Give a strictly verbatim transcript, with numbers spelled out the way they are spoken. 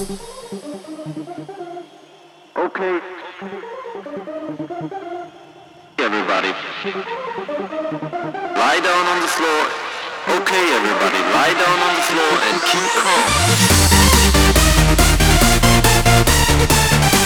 Okay. Everybody. Lie down on the floor. Okay, everybody. Lie down on the floor and keep calm.